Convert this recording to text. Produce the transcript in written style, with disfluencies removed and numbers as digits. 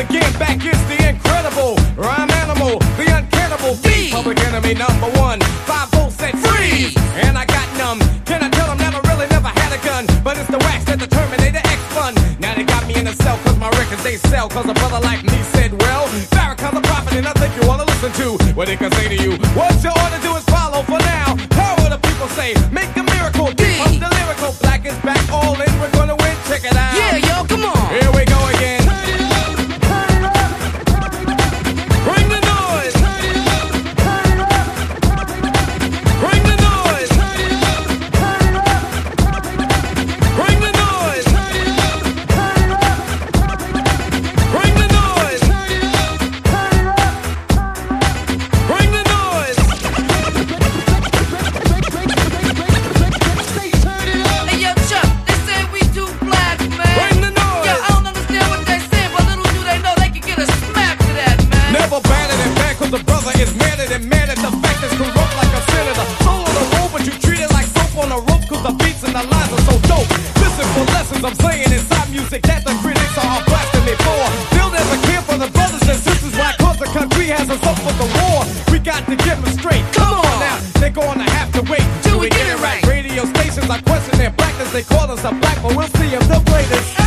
again, back is the incredible rhyme animal, the uncannibal D. Public enemy number one, 5-0 said freeze, and I got numb. Can I tell them that I really never had a gun? But it's the wax that the Terminator X fun. Now they got me in a cell cause my records they sell. Cause a brother like me said, well, Farrakhan's a prophet and I think you wanna listen to what he can say to you. What you ought to do is follow for now. Power the people say, make a miracle. D. Pump the lyrical, black is back, all in, we're gonna win, check it out. Yeah, yo, come on. Here we go again. Bring the noise. Bring the noise. Bring the noise. Bring the noise. Bring the noise. Hey, yo, Chuck, they say we too black, man. Bring the noise. Yo, I don't understand what they say, but little do they know they can get a smack to that, man. Never better than bad, cause the brother is madder than mad at the fact it's corrupt like a senator. Soul on the road, but you treat it like soap on a rope, cause the beats and the lines are so dope. Listen for lessons I'm saying inside music that the critics are blasting me for. Still never care for the brothers and sisters, why? Cause the country has us up for the war. We got to get them straight. Come on now, they're gonna have to wait Till we get it right. Radio stations are questioning their blackness, they call us a black, but we'll see them the greatest.